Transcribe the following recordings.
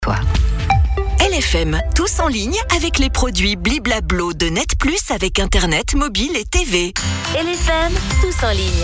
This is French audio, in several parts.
Toi. LFM, tous en ligne avec les produits Bliblablo de Net Plus avec Internet, mobile et TV. LFM, tous en ligne.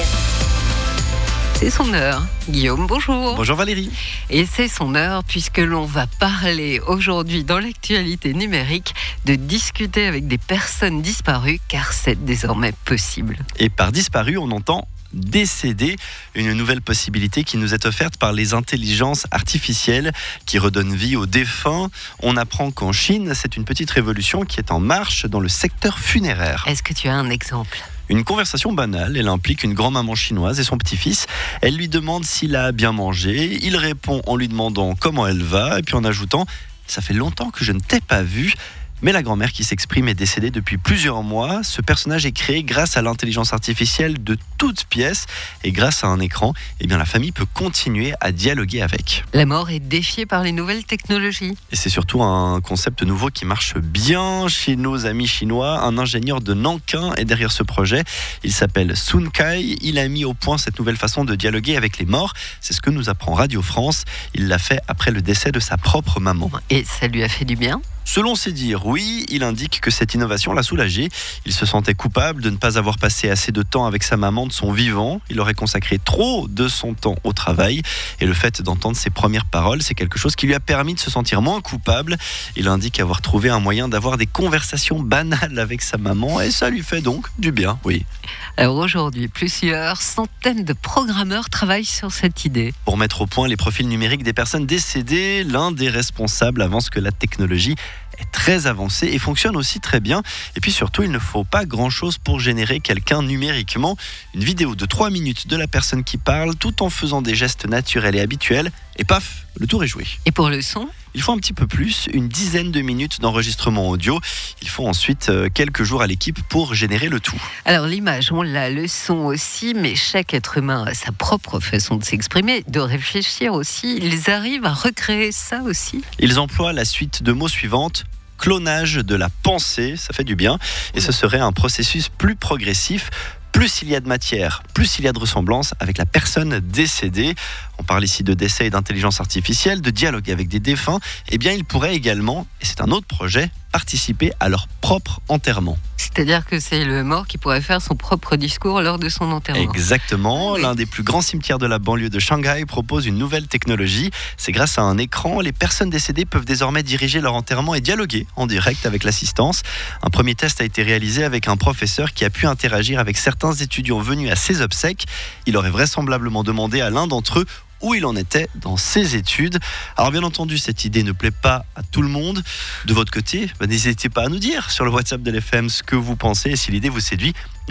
C'est son heure. Guillaume, bonjour. Bonjour Valérie. Et c'est son heure puisque l'on va parler aujourd'hui dans l'actualité numérique de discuter avec des personnes disparues car c'est désormais possible. Et par disparu, on entend décédé, une nouvelle possibilité qui nous est offerte par les intelligences artificielles qui redonnent vie aux défunts. On apprend qu'en Chine, c'est une petite révolution qui est en marche dans le secteur funéraire. Est-ce que tu as un exemple ? Une conversation banale, elle implique une grand-maman chinoise et son petit-fils. Elle lui demande s'il a bien mangé. Il répond en lui demandant comment elle va et puis en ajoutant « Ça fait longtemps que je ne t'ai pas vu ». Mais la grand-mère qui s'exprime est décédée depuis plusieurs mois. Ce personnage est créé grâce à l'intelligence artificielle de toutes pièces. Et grâce à un écran, la famille peut continuer à dialoguer avec. La mort est défiée par les nouvelles technologies. Et c'est surtout un concept nouveau qui marche bien chez nos amis chinois. Un ingénieur de Nankin est derrière ce projet. Il s'appelle Sun Kai. Il a mis au point cette nouvelle façon de dialoguer avec les morts. C'est ce que nous apprend Radio France. Il l'a fait après le décès de sa propre maman. Et ça lui a fait du bien ? Selon ses dires, oui, il indique que cette innovation l'a soulagé. Il se sentait coupable de ne pas avoir passé assez de temps avec sa maman de son vivant. Il aurait consacré trop de son temps au travail. Et le fait d'entendre ses premières paroles, c'est quelque chose qui lui a permis de se sentir moins coupable. Il indique avoir trouvé un moyen d'avoir des conversations banales avec sa maman et ça lui fait donc du bien, oui. Alors aujourd'hui, plusieurs centaines de programmeurs travaillent sur cette idée. Pour mettre au point les profils numériques des personnes décédées, l'un des responsables avance que la technologie est très avancée et fonctionne aussi très bien. Et puis surtout, il ne faut pas grand-chose pour générer quelqu'un numériquement. Une vidéo de 3 minutes de la personne qui parle, tout en faisant des gestes naturels et habituels. Et paf, le tour est joué. Et pour le son ? Il faut un petit peu plus, une dizaine de minutes d'enregistrement audio. Il faut ensuite quelques jours à l'équipe pour générer le tout. Alors l'image, on l'a, le son aussi, mais chaque être humain a sa propre façon de s'exprimer, de réfléchir aussi. Ils arrivent à recréer ça aussi. Ils emploient la suite de mots suivante. Clonage de la pensée, ça fait du bien. Et ce serait un processus plus progressif. Plus il y a de matière, plus il y a de ressemblance avec la personne décédée. On parle ici de décès et d'intelligence artificielle, de dialogue avec des défunts. Ils pourraient également, et c'est un autre projet, participer à leur propre enterrement. C'est-à-dire que c'est le mort qui pourrait faire son propre discours lors de son enterrement. Exactement. Oui. L'un des plus grands cimetières de la banlieue de Shanghai propose une nouvelle technologie. C'est grâce à un écran, les personnes décédées peuvent désormais diriger leur enterrement et dialoguer en direct avec l'assistance. Un premier test a été réalisé avec un professeur qui a pu interagir avec certains étudiants venus à ses obsèques. Il aurait vraisemblablement demandé à l'un d'entre eux où il en était dans ses études. Alors bien entendu, cette idée ne plaît pas à tout le monde. De votre côté, n'hésitez pas à nous dire sur le WhatsApp de l'FM ce que vous pensez et si l'idée vous séduit.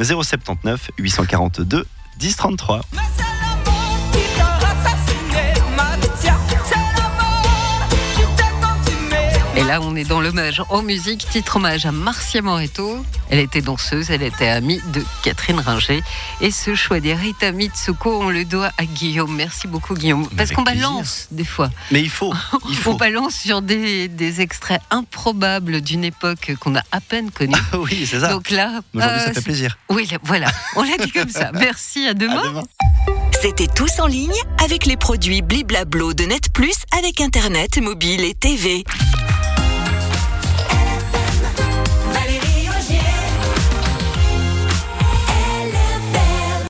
079 842 1033. Et là, on est dans l'hommage en musique, titre hommage à Marcia Moretto. Elle était danseuse, elle était amie de Catherine Ringer. Et ce choix des Rita Mitsuko, on le doit à Guillaume. Merci beaucoup, Guillaume. Parce qu'on balance des fois. Mais il faut. On balance sur des extraits improbables d'une époque qu'on a à peine connue. Oui, c'est ça. Donc là, aujourd'hui, ça fait plaisir. Oui, voilà, on l'a dit comme ça. Merci, à demain. À demain. C'était tous en ligne avec les produits Bliblablo de Net Plus avec Internet, mobile et TV.